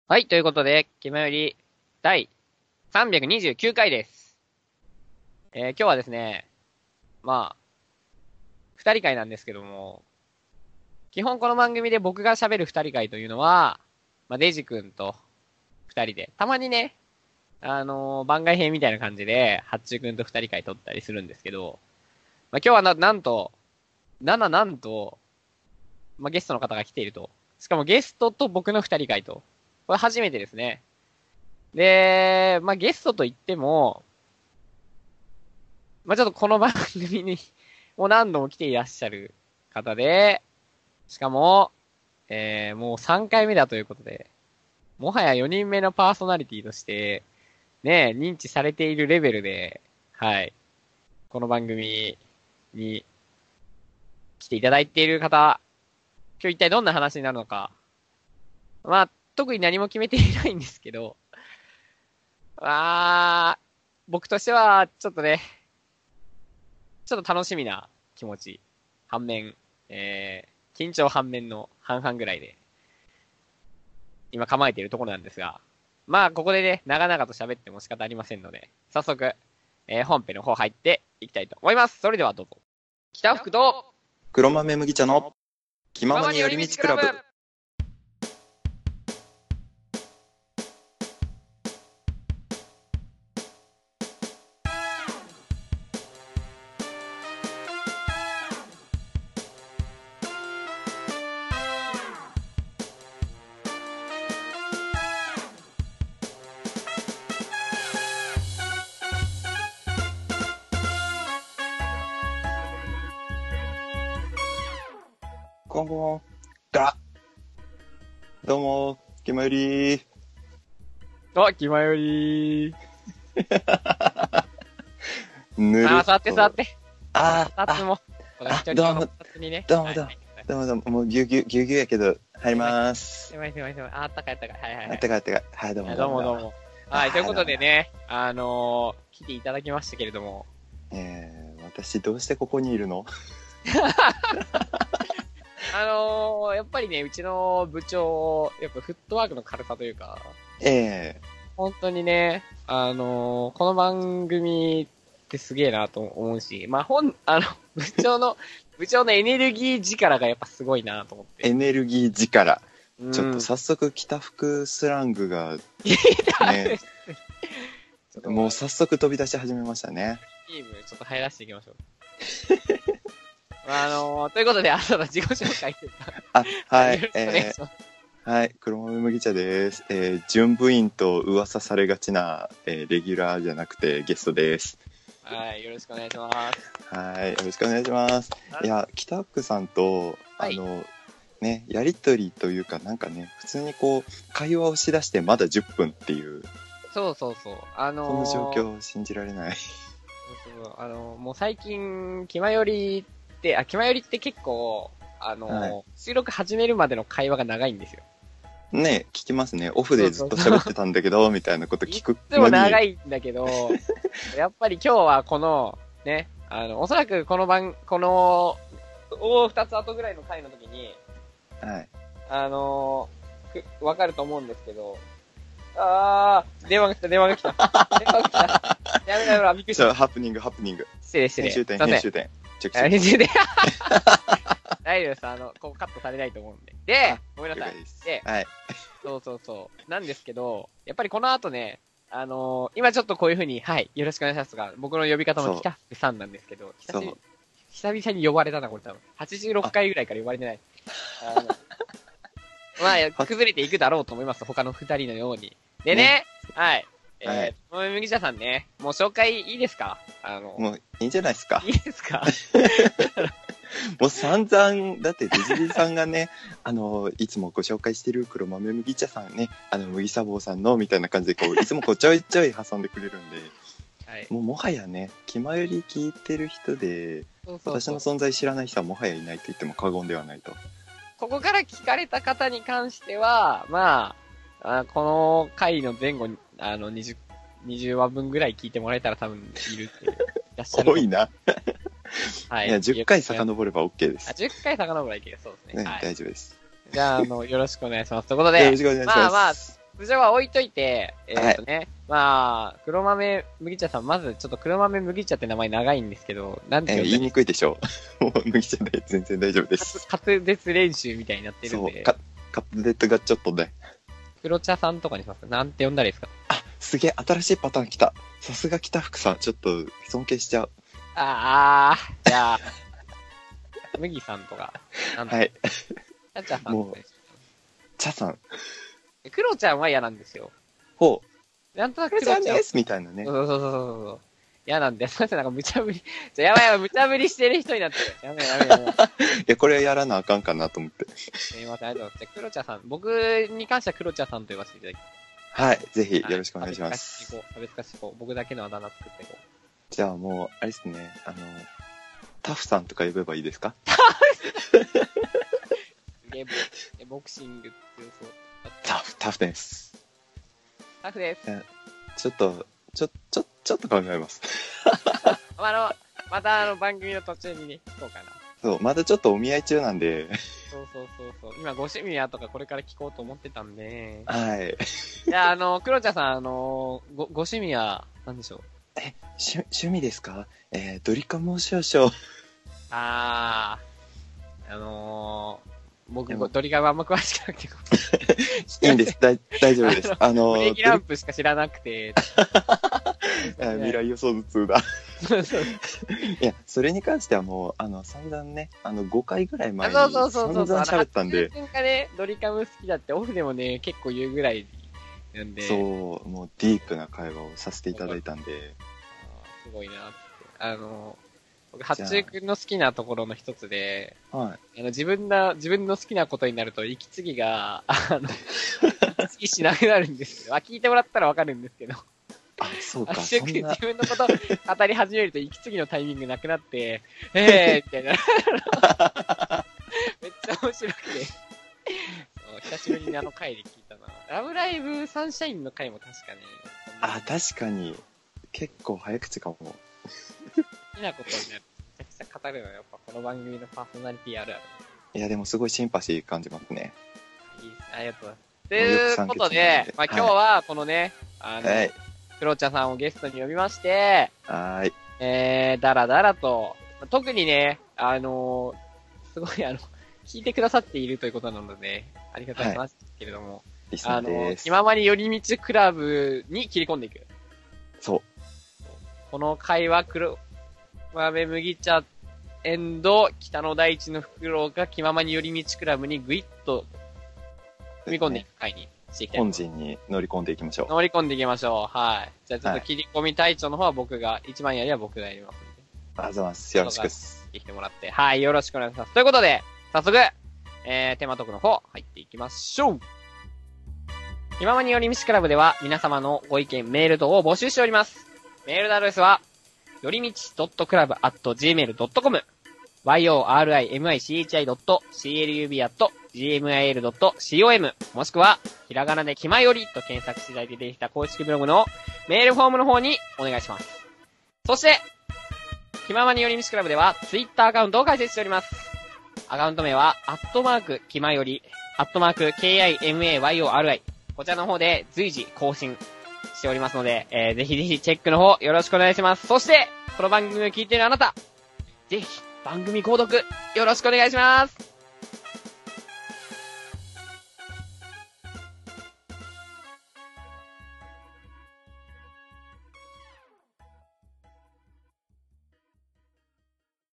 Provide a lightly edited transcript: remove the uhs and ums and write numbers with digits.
はい、ということで、気まより第329回です。今日はですね、まあ、二人会なんですけども、基本この番組で僕が喋る二人会というのは、デジ君と二人で、たまにね、番外編みたいな感じで、ハッチュ君と二人会撮ったりするんですけど、今日はなんと、なんと、ゲストの方が来ていると。しかもゲストと僕の二人会と。これ初めてですね。で、ゲストといっても、ちょっとこの番組にもう何度も来ていらっしゃる方で、しかも、もう3回目だということで、もはや4人目のパーソナリティとして、ね、認知されているレベルで、はい、この番組に来ていただいている方、今日一体どんな話になるのか、特に何も決めていないんですけど、僕としては、ちょっとね、ちょっと楽しみな気持ち。反面、緊張反面の半々ぐらいで、今構えているところなんですが、ここでね、長々と喋っても仕方ありませんので、早速、本編の方入っていきたいと思います。それではどうぞ。北福と、 黒豆麦茶の気ままに寄り道クラブ。コンコンガどうも気まより気まよりぬるっと座って座って。 あ二つも。 どうもどうももうぎゅうぎゅうやけど入りまーす。 狭い。あったかい。はい。 あったかい。はいどうも。 はい、ということでね、来ていただきましたけれども。 私どうしてここにいるの？ やっぱりね、うちの部長、やっぱフットワークの軽さというか、本当にね、この番組ってすげえなと思うし、部長のエネルギー力がやっぱすごいなと思って。 エネルギー力。ちょっと早速北福スラングがね、もう早速飛び出し始めましたね。 チームちょっと入らせていきましょう。ということで、自己紹介というか。 はい。はい、黒豆麦茶です。準部員と噂されがちな、レギュラーじゃなくてゲストです。 はい、よろしくお願いします。 はい、よろしくお願いします。いや、北福さんと、ね、やりとりというか、なんかね、普通にこう、会話をしだしてまだ10分っていう。 そう。 この状況信じられない。 もう最近、気まよりって結構、収録始めるまでの会話が長いんですよ。 ね、聞きますね。オフでずっと喋ってたんだけど、みたいなこと聞くのに。 でも長いんだけど、やっぱり今日はこの、ね、おそらくこの2つ後ぐらいの回の時に、 はい。 わかると思うんですけど、電話が来た。やめろ、びっくりした。 ハプニング。 失礼。 編集点。 編集点。大丈夫です。こうカットされないと思うんで。で、ごめんなさい。で、 はい。 そう。なんですけど、やっぱりこの後ね、今ちょっとこういう風に、はい、よろしくお願いしますが、僕の呼び方も北福さんなんですけど、久々に呼ばれたな、これ多分。86回ぐらいから呼ばれてない。崩れていくだろうと思います。他の2人のように。でね、はい。麦茶さんね、もう紹介いいですか？ もういいんじゃないですか。 いいですか？ もう散々、だってデジリさんがね、いつもご紹介してる黒豆麦茶さんね、麦茶坊さんのみたいな感じでいつもちょいちょい挟んでくれるんで、はい、もはやね、気まより聞いてる人で、私の存在知らない人はもはやいないと言っても過言ではないと。 ここから聞かれた方に関しては、この回の前後に、20話分ぐらい聞いてもらえたら多分いるっていらっしゃる。 多いな。 はい。 いや、10回遡れば OK です。 10回遡ればいける。そうですね。はい。 大丈夫です。 じゃあ、よろしくお願いします。ということで。 よろしくお願いします。 通常は置いといて、まあ、黒豆麦茶さん、まずちょっと黒豆麦茶って名前長いんですけど、なんて呼んで言いにくいでしょもう麦茶で全然大丈夫です。 滑舌練習みたいになってるんで。 そう、滑舌がちょっとね。 黒茶さんとかにしますか？なんて呼んだらいいですか？ あ、すげえ、新しいパターン来た。さすが北福さん、ちょっと尊敬しちゃう。 じゃあ、麦さんとか。 はい。 茶さんとか。 茶さん。 黒ちゃんは嫌なんですよ。 ほう。 なんとなく黒ちゃんですみたいなね。 そう。嫌なんで、なんか無茶ぶり、やばい、無茶ぶりしてる人になってる。やめ。 いや、これやらなあかんかなと思って。 すみません、ありがとうございます。じゃあ、黒茶さん。僕に関しては黒茶さんと呼ばせていただきます。 はい、ぜひよろしくお願いします。 差別化していこう。僕だけのあだ名作っていこう。 じゃあもう、あれですね、タフさんとか呼べばいいですか？ すげえ、ボクシング強そう。 タフです。 タフです。 ちょっと考えます。 また番組の途中にね、聞こうかな。 そう、まだちょっとお見合い中なんで。 そう。今、ご趣味やとかこれから聞こうと思ってたんで。 はい。 いや、黒茶さん、ご趣味は何でしょう？ 趣味ですか？ドリカムを少々。 僕、ドリカムあんま詳しくなくて。 いいんです。大丈夫です。 ブレーキランプしか知らなくて。 未来予想図2だ。いや、それに関してはもう、散々ね、5回ぐらい前に散々喋ったんで。 がね、ドリカム好きだってオフでもね、結構言うぐらいなんで。 そう、もうディープな会話をさせていただいたんで。 すごいなって。僕、八中くんの好きなところの一つで、 はい。 自分の好きなことになると、息継ぎが、息継ぎしなくなるんですよ。聞いてもらったらわかるんですけど。 そうか。 自分のこと語り始めると息継ぎのタイミングなくなって、みたいな。めっちゃ面白くて。久しぶりに回で聞いたな。ラブライブサンシャインの回も確かね。 確かに。結構早口かも。 好きなことになる。めちゃくちゃ語るのはやっぱこの番組のパーソナリティあるある。 いや、でもすごいシンパシー感じますね。 いいですね。ありがとうございます。ということで、今日はこのね、黒茶さんをゲストに呼びまして、だらだらと、特にね、すごい聞いてくださっているということなので、ありがたい話ですけれども、気ままに寄り道クラブに切り込んでいく。 そう。 この会話、黒豆麦茶北の大地の袋が気ままに寄り道クラブにぐいっと踏み込んでいく回にしていきたい。 本陣に乗り込んでいきましょう。 乗り込んでいきましょう。はい。じゃあちょっと切り込み隊長の方は僕が、一番やりは僕がやりますので。 ありがとうございます。よろしくです。 来てもらって。はい、よろしくお願いします。ということで、早速、テーマトークの方、入っていきましょう。気ままに寄り道クラブでは、皆様のご意見、メール等を募集しております。メールアドレスは、よりみち .club@gmail.com yorimichi.club.gmail.com もしくは、ひらがなで気まよりと検索していただいて出てきた公式ブログのメールフォームの方にお願いします。そして、気ままに寄り道クラブでは、ツイッターアカウントを開設しております。アカウント名は、気まより、KIMAYORI。こちらの方で随時更新しておりますので、ぜひぜひチェックの方よろしくお願いします。そして、この番組を聞いているあなた、ぜひ番組購読よろしくお願いします。